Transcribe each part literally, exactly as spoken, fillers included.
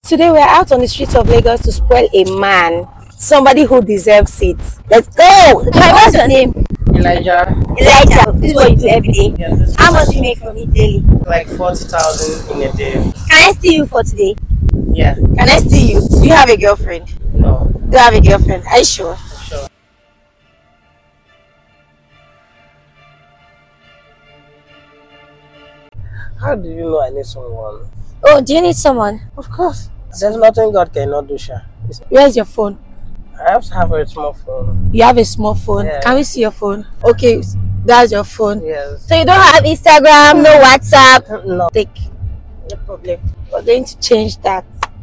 Today we're out on the streets of Lagos to spoil a man, somebody who deserves it. Let's go! Hi, what's your name? Elijah. Elijah. This is what you do every day. Yeah, this How much do you make from it daily? like forty thousand in a day. Can I steal you for today? Yeah. Can I steal you? Do you have a girlfriend? No. Do you have a girlfriend? Are you sure? Sure. How do you know I need someone? Oh, do you need someone? Of course. There's nothing God cannot do, Sha. It's- Where's your phone? I have to have a small phone. You have a small phone. Yeah. Can we see your phone? Okay, that's your phone. Yes. So you don't have Instagram, no WhatsApp? No. Take. No problem. We're going to change that.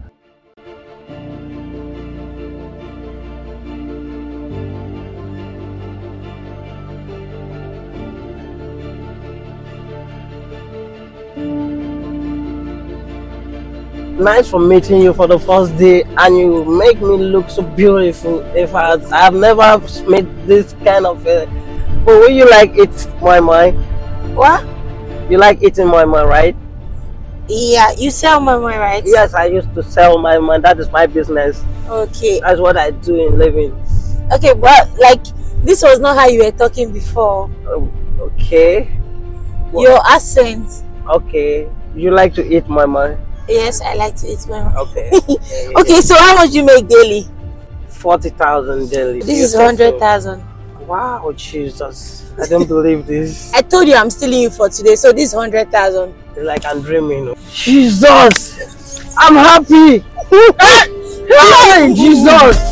Nice for meeting you for the first day, and you make me look so beautiful. In fact, I've never made this kind of a. But will you like eat my mind? What? You like eating my mind, right? Yeah, you sell mama, right? Yes, I used to sell my mind. That is my business. Okay. That's what I do in living. Okay, but like this was not how you were talking before. Oh, okay. What? Your accent. Okay. You like to eat my mind? Yes, I like to eat mama. Okay. Okay, so how much you make daily? Forty thousand daily. This You is said hundred so. thousand. Wow, Jesus! I don't believe this. I told you I'm stealing you for today, so this hundred thousand. It's like I'm dreaming. Jesus! I'm happy. Hey, Jesus!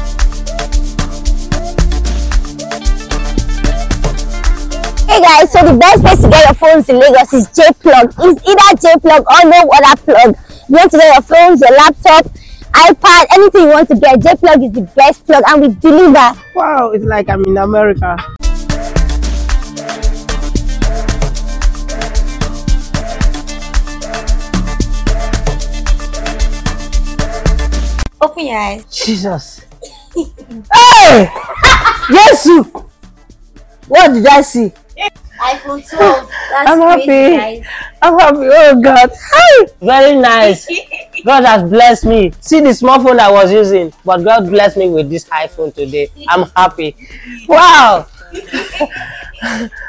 Hey guys, so the best place to get your phones in Lagos is J-Plug. It's either J-Plug or no other plug. You want to get your phones, your laptop, iPad, anything you want to get, J-Plug is the best plug and we deliver. Wow, it's like I'm in America. Open your eyes. Jesus! Hey! Yes! What did I see? iPhone twelve. That's I'm crazy, happy. guys. I'm happy. Oh God! Hi! Very nice. God has blessed me. See the small phone I was using, but God blessed me with this iPhone today. I'm happy. Wow!